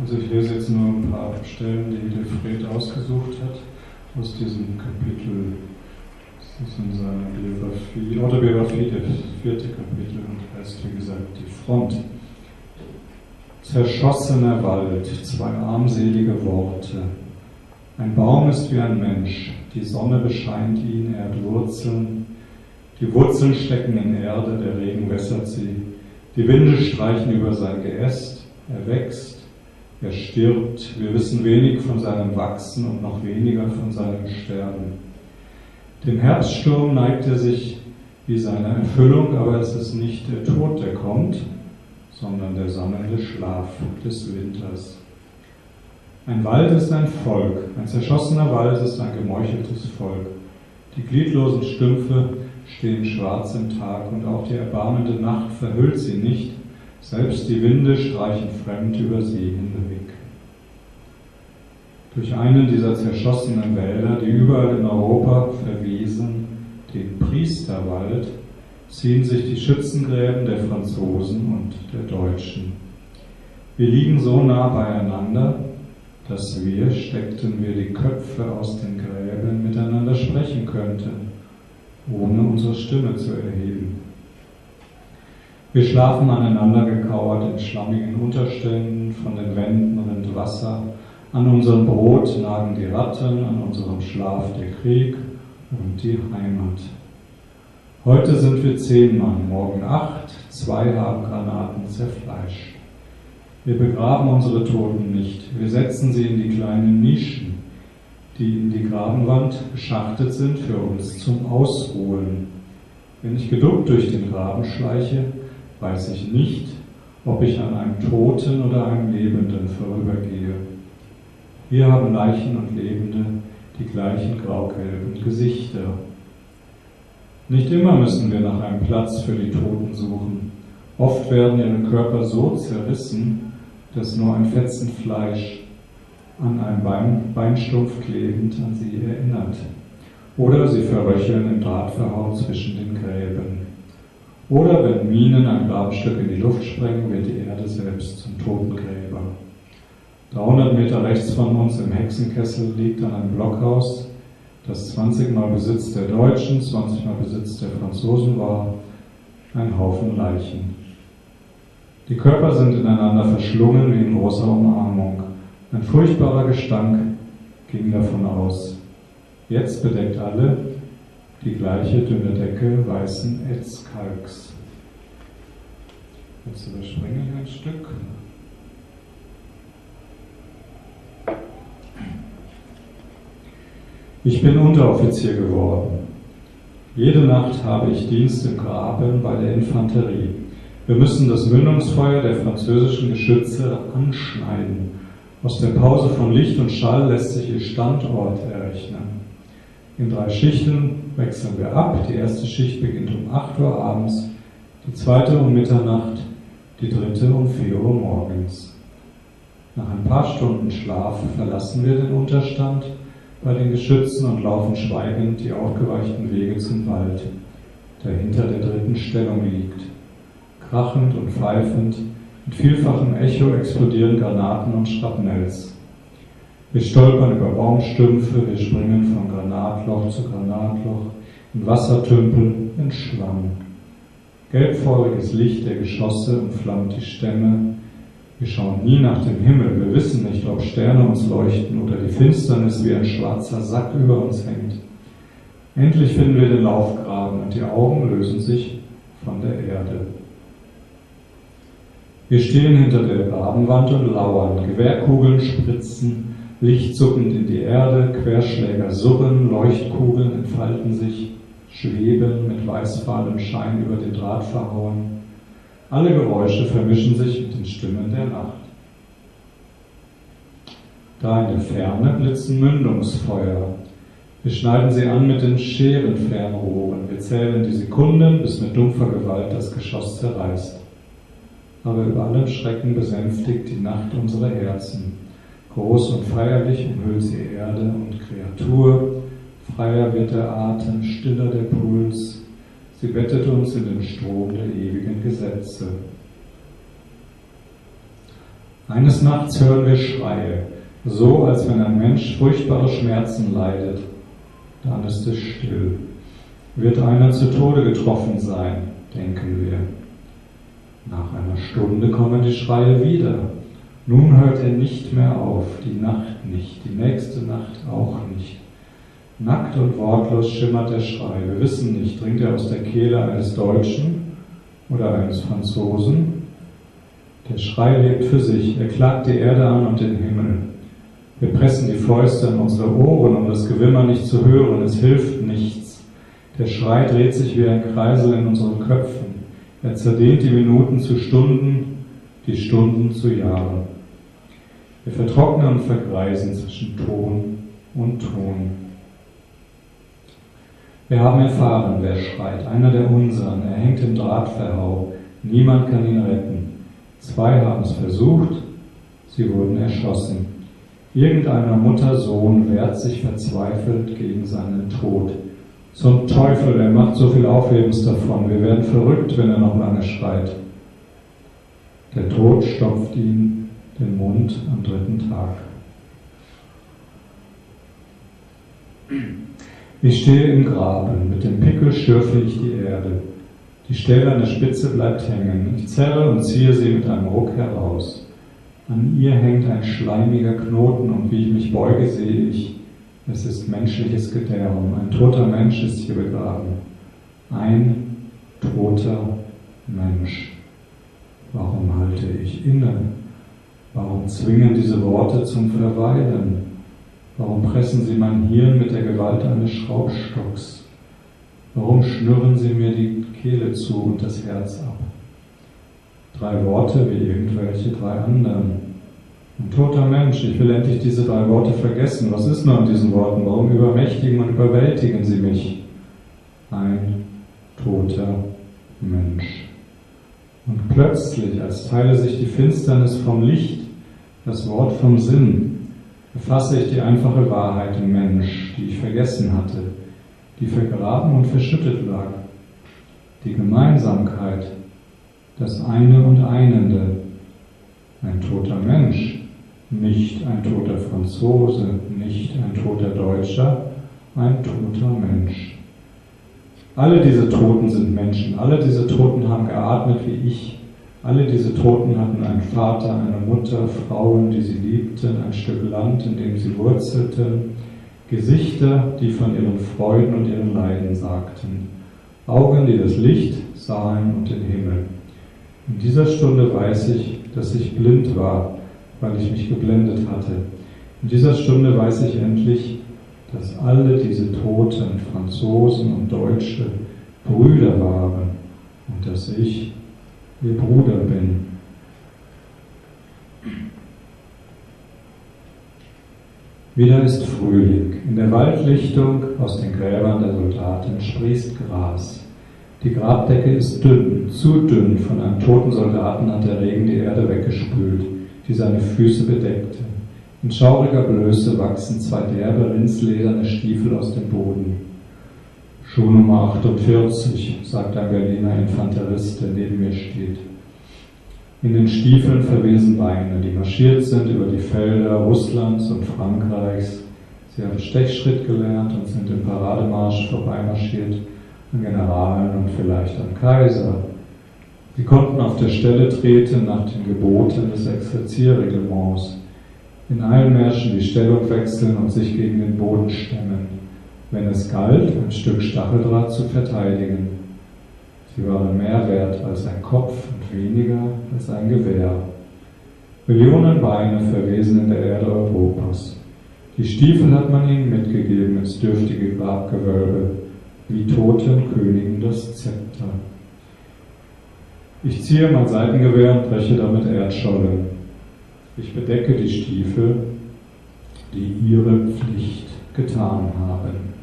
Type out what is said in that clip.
Also ich lese jetzt nur ein paar Stellen, die der Fred ausgesucht hat, aus diesem Kapitel. Das ist in seiner Biografie, Autobiografie, das 4. Kapitel und heißt, wie gesagt, die Front. Zerschossener Wald, 2 armselige Worte. Ein Baum ist wie ein Mensch, die Sonne bescheint ihn, er hat Wurzeln. Die Wurzeln stecken in Erde, der Regen wässert sie. Die Winde streichen über sein Geäst, er wächst, er stirbt. Wir wissen wenig von seinem Wachsen und noch weniger von seinem Sterben. Dem Herbststurm neigt er sich wie seine Erfüllung, aber es ist nicht der Tod, der kommt, sondern der sammelnde Schlaf des Winters. Ein Wald ist ein Volk, ein zerschossener Wald ist ein gemeucheltes Volk. Die gliedlosen Stümpfe stehen schwarz im Tag und auch die erbarmende Nacht verhüllt sie nicht, selbst die Winde streichen fremd über sie hinweg. Durch einen dieser zerschossenen Wälder, die überall in Europa verwesen, den Priesterwald, ziehen sich die Schützengräben der Franzosen und der Deutschen. Wir liegen so nah beieinander, dass wir, steckten wir die Köpfe aus den Gräben, miteinander sprechen könnten, ohne unsere Stimme zu erheben. Wir schlafen aneinander gekauert in schlammigen Unterständen, von den Wänden rinnt Wasser, an unserem Brot nagen die Ratten, an unserem Schlaf der Krieg und die Heimat. Heute sind wir 10 Mann, morgen 8, 2 haben Granaten zerfleischt. Wir begraben unsere Toten nicht, wir setzen sie in die kleinen Nischen, die in die Grabenwand geschachtet sind für uns zum Ausruhen. Wenn ich geduckt durch den Graben schleiche, weiß ich nicht, ob ich an einem Toten oder einem Lebenden vorübergehe. Wir haben Leichen und Lebende, die gleichen graugelben Gesichter. Nicht immer müssen wir nach einem Platz für die Toten suchen. Oft werden ihre Körper so zerrissen, dass nur ein Fetzen Fleisch an einem Beinstumpf klebend an sie erinnert. Oder sie verröcheln im Drahtverhau zwischen den Gräben. Oder wenn Minen ein Grabstück in die Luft sprengen, wird die Erde selbst zum Totengräber. 300 Meter rechts von uns im Hexenkessel liegt an einem Blockhaus, das 20 Mal Besitz der Deutschen, 20 Mal Besitz der Franzosen war, ein Haufen Leichen. Die Körper sind ineinander verschlungen wie in großer Umarmung. Ein furchtbarer Gestank ging davon aus. Jetzt bedeckt alle die gleiche dünne Decke weißen Ätzkalks. Jetzt überspringe ich ein Stück. Ich bin Unteroffizier geworden. Jede Nacht habe ich Dienst im Graben bei der Infanterie. Wir müssen das Mündungsfeuer der französischen Geschütze anschneiden. Aus der Pause von Licht und Schall lässt sich ihr Standort errechnen. In 3 Schichten wechseln wir ab. Die erste Schicht beginnt um 8 Uhr abends, die zweite um Mitternacht, die dritte um 4 Uhr morgens. Nach ein paar Stunden Schlaf verlassen wir den Unterstand bei den Geschützen und laufen schweigend die aufgeweichten Wege zum Wald, der hinter der dritten Stellung liegt. Krachend und pfeifend, mit vielfachem Echo explodieren Granaten und Schrapnells. Wir stolpern über Baumstümpfe, wir springen von Granatloch zu Granatloch, in Wassertümpel, in Schlamm. Gelbfeuriges Licht der Geschosse umflammt die Stämme. Wir schauen nie nach dem Himmel, wir wissen nicht, ob Sterne uns leuchten oder die Finsternis wie ein schwarzer Sack über uns hängt. Endlich finden wir den Laufgraben und die Augen lösen sich von der Erde. Wir stehen hinter der Grabenwand und lauern, Gewehrkugeln spritzen, Licht zuckend in die Erde, Querschläger surren, Leuchtkugeln entfalten sich, schweben mit weißfahlem Schein über den Draht verhauen. Alle Geräusche vermischen sich mit den Stimmen der Nacht. Da in der Ferne blitzen Mündungsfeuer. Wir schneiden sie an mit den Scherenfernrohren. Wir zählen die Sekunden, bis mit dumpfer Gewalt das Geschoss zerreißt. Aber über allem Schrecken besänftigt die Nacht unsere Herzen. Groß und feierlich umhüllt sie Erde und Kreatur. Freier wird der Atem, stiller der Puls. Sie bettet uns in den Strom der ewigen Gesetze. Eines Nachts hören wir Schreie, so als wenn ein Mensch furchtbare Schmerzen leidet. Dann ist es still. Wird einer zu Tode getroffen sein, denken wir. Nach einer Stunde kommen die Schreie wieder. Nun hört er nicht mehr auf, die Nacht nicht, die nächste Nacht auch nicht. Nackt und wortlos schimmert der Schrei. Wir wissen nicht, dringt er aus der Kehle eines Deutschen oder eines Franzosen? Der Schrei lebt für sich, er klagt die Erde an und den Himmel. Wir pressen die Fäuste an unsere Ohren, um das Gewimmer nicht zu hören, es hilft nichts. Der Schrei dreht sich wie ein Kreisel in unseren Köpfen. Er zerdehnt die Minuten zu Stunden, die Stunden zu Jahren. Wir vertrocknen und vergreisen zwischen Ton und Ton. Wir haben erfahren, wer schreit, einer der unseren, er hängt im Drahtverhau, niemand kann ihn retten. 2 haben es versucht, sie wurden erschossen. Irgendeiner Mutter Sohn wehrt sich verzweifelt gegen seinen Tod. Zum Teufel, er macht so viel Aufhebens davon, wir werden verrückt, wenn er noch lange schreit. Der Tod stopft ihm den Mund am 3. Tag. Ich stehe im Graben, mit dem Pickel schürfe ich die Erde. Die Stelle an der Spitze bleibt hängen. Ich zerre und ziehe sie mit einem Ruck heraus. An ihr hängt ein schleimiger Knoten und wie ich mich beuge, sehe ich, es ist menschliches Gedärm. Ein toter Mensch ist hier begraben. Ein toter Mensch. Warum halte ich inne? Warum zwingen diese Worte zum Verweilen? Warum pressen sie mein Hirn mit der Gewalt eines Schraubstocks? Warum schnürren sie mir die Kehle zu und das Herz ab? 3 Worte wie irgendwelche 3 anderen. Ein toter Mensch, ich will endlich diese 3 Worte vergessen. Was ist nur an diesen Worten? Warum übermächtigen und überwältigen sie mich? Ein toter Mensch. Und plötzlich, als teile sich die Finsternis vom Licht, das Wort vom Sinn, erfasse ich die einfache Wahrheit im Mensch, die ich vergessen hatte, die vergraben und verschüttet lag. Die Gemeinsamkeit, das Eine und Einende. Ein toter Mensch, nicht ein toter Franzose, nicht ein toter Deutscher, ein toter Mensch. Alle diese Toten sind Menschen, alle diese Toten haben geatmet wie ich. Alle diese Toten hatten einen Vater, eine Mutter, Frauen, die sie liebten, ein Stück Land, in dem sie wurzelten, Gesichter, die von ihren Freuden und ihren Leiden sagten, Augen, die das Licht sahen und den Himmel. In dieser Stunde weiß ich, dass ich blind war, weil ich mich geblendet hatte. In dieser Stunde weiß ich endlich, dass alle diese Toten, Franzosen und Deutsche, Brüder waren und dass ich ihr Bruder bin. Wieder ist Frühling. In der Waldlichtung aus den Gräbern der Soldaten sprießt Gras. Die Grabdecke ist dünn, zu dünn. Von einem toten Soldaten hat der Regen die Erde weggespült, die seine Füße bedeckte. In schauriger Blöße wachsen 2 derbe, rindslederne Stiefel aus dem Boden. Schuh Nummer 48, sagt ein Berliner Infanterist, der neben mir steht. In den Stiefeln verwesen Beine, die marschiert sind über die Felder Russlands und Frankreichs. Sie haben Stechschritt gelernt und sind im Parademarsch vorbeimarschiert an Generalen und vielleicht an Kaiser. Sie konnten auf der Stelle treten nach den Geboten des Exerzierreglements. In allen Märschen die Stellung wechseln und sich gegen den Boden stemmen, wenn es galt, ein Stück Stacheldraht zu verteidigen. Sie waren mehr wert als ein Kopf und weniger als ein Gewehr. Millionen Beine verwesen in der Erde Europas. Die Stiefel hat man ihnen mitgegeben ins dürftige Grabgewölbe, wie toten Königen das Zepter. Ich ziehe mein Seitengewehr und breche damit Erdschollen. Ich bedecke die Stiefel, die ihre Pflicht getan haben.